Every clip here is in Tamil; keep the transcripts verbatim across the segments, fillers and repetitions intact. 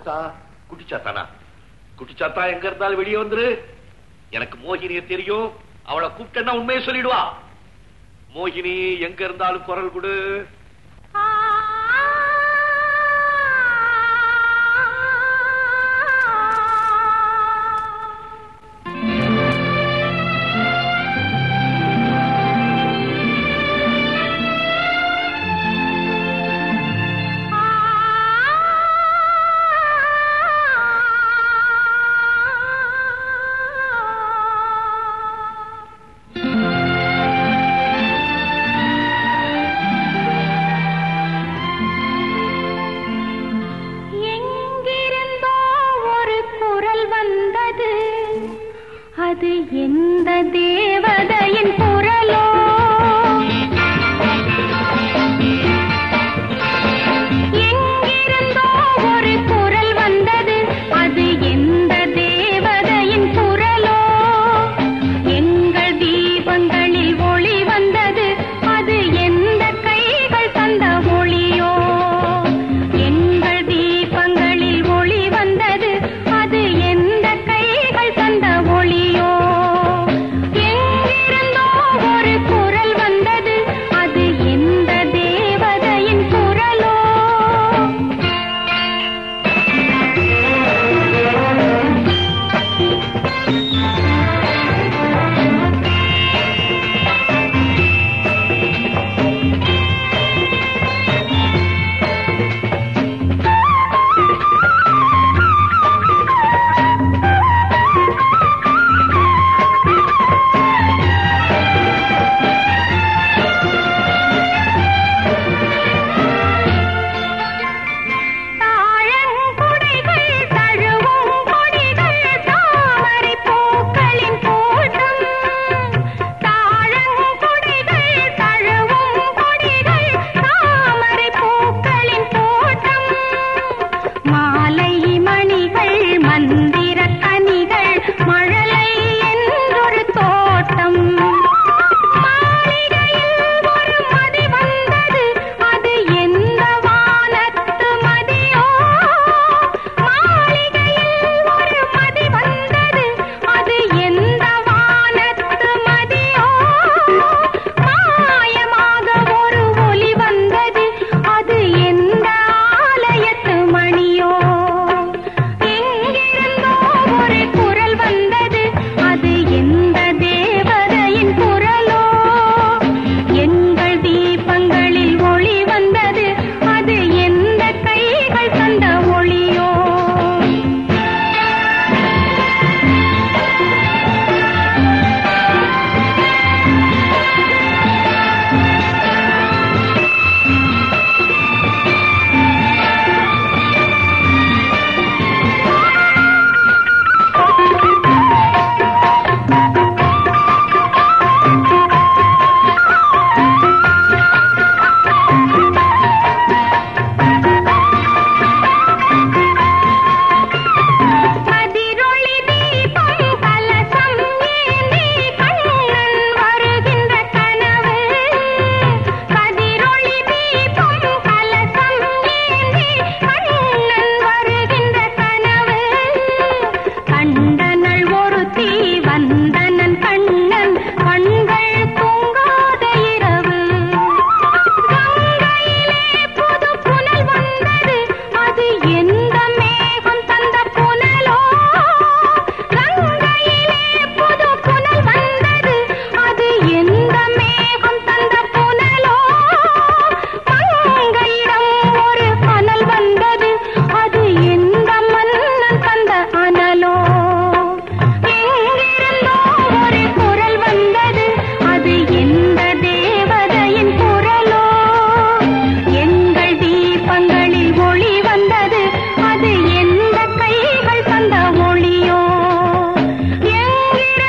போச்சா? குட்டிச்சாத்தானா? குட்டிச்சாத்தா எங்க இருந்தாலும் வெளியே வந்துரு. எனக்கு மோகினிய தெரியும். அவளை கூப்பிட்டேன்னா உண்மையை சொல்லிடுவா. மோகினி எங்க இருந்தாலும் குரல் கொடு. அது எந்த தேவதையின் குரலோ? எங்கிருந்தோ ஒரு குரல் வந்தது. அது எந்த தேவதையின் குரலோ? எங்கள் தீபங்களில் ஒளி வந்தது. அது எந்த கைகள் தந்த ஒளியோ? எங்கள் தீபங்களில் ஒளி வந்தது. அது எந்த கைகள் தந்த ஒளியோ?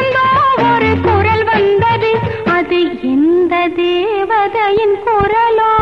தேவதையின் குரலோ?